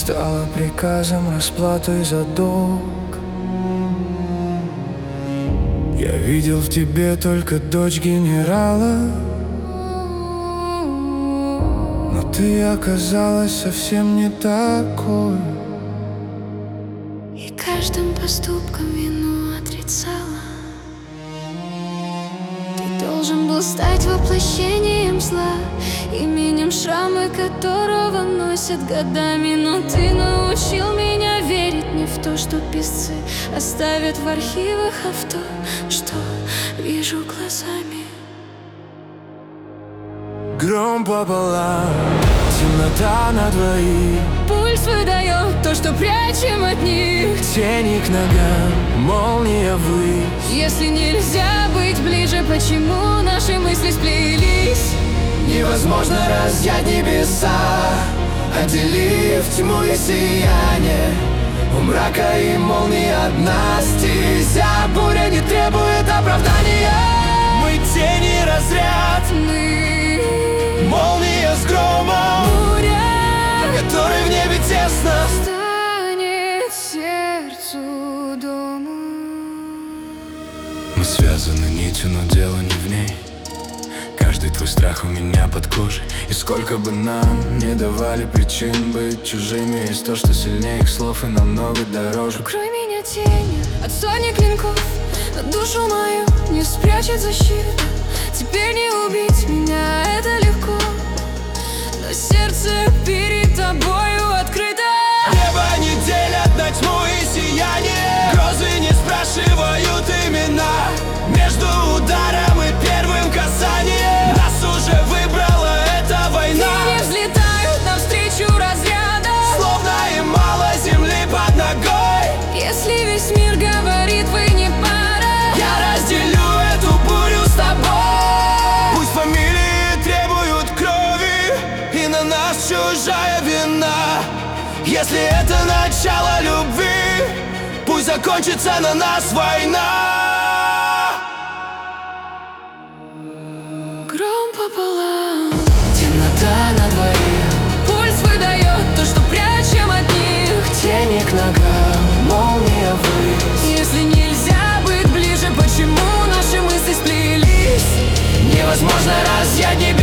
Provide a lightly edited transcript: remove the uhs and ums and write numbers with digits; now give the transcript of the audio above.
стало приказом расплатой за долг. Я видел в тебе только дочь генерала, но ты оказалась совсем не такой. И каждым поступком вину отрицала. Ты должен был стать воплощением зла, именем, шрамы которого носят годами. Но ты научил меня верить не в то, что писцы оставят в архивах, а в то, что вижу глазами. Гром пополам, темнота на двоих, Пульс выдает то, что прячем от них. тени к ногам, молния ввысь. Если нельзя быть ближе, почему наши мысли сплелись? Невозможно разъять небеса, отделив тьму и сияние. У мрака и молнии одна стезя, буря не требует оправдания. Мы тени разряд, Мы молния с громом, буря, который в небе тесно. станет сердцу домом. Мы связаны нитью, но дело не в ней. Каждый твой страх у меня под кожей. И сколько бы нам не давали причин быть чужими, есть то, что сильнее их слов и намного дороже. Укрой меня тенью от сотни клинков, но душу мою не спрячет защита. Теперь не убить меня, это легко, но сердце перед тобою открыто. Небо не делят на тьму и сияние, грозы не спрашивают имена. Между ударом и первым касанием нас уже выбрала эта война. И не взлетают навстречу разряда, Словно им мало земли под ногой. если весь мир говорит, вы не пара. Я разделю эту бурю с тобой. Пусть фамилии требуют крови, и на нас чужая вина. Если это начало любви, пусть закончится на нас война. Гром пополам, Темнота на двоих, пульс выдает то, что прячем от них. тени к ногам, молния ввысь. Если нельзя быть ближе, почему наши мысли сплелись? Невозможно разъять небеса,